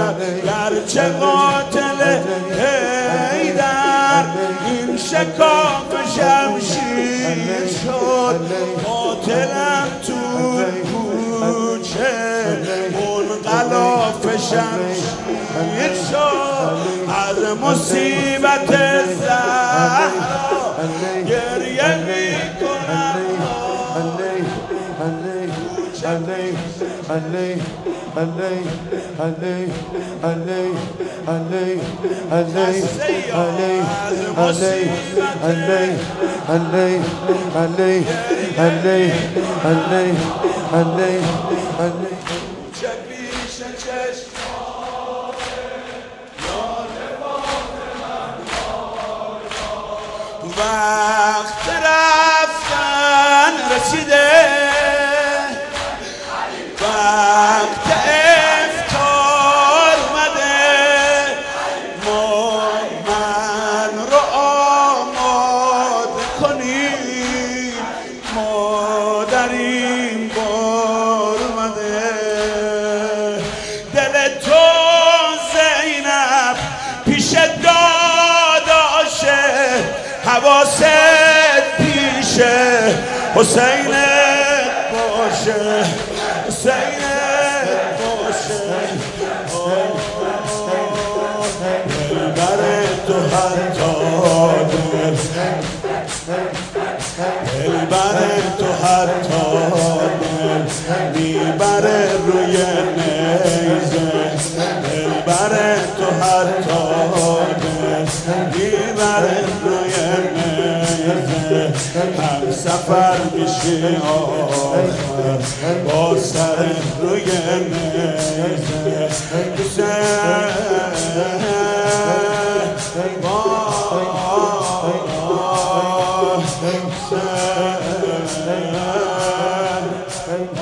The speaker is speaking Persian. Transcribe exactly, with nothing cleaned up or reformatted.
گرچه قاتل حیدر این شکاف شمشیر شد قاتلم تو کوچه اون غلاف شمشیر شد از مصیبت زهرا گریه میکنم Ali, Ali, Ali, Ali, Ali, Ali, Ali, Ali, Ali, Ali, Ali, Ali, Ali, Ali, Ali, Ali. وقت رفتن رسیده وقت افطار اومده ما من رو آماده کنیم مادریم بار اومده دل تو زینب پیش داداشه حواست پیشه حسینت باشه حسینت باشه دلبر تو حتی دل دلبر تو حتی دل میبره روی نیزه دلبر تو حتی دل میبره روی نیزه هم سفر میشی آخر با سر روی نیزه حسین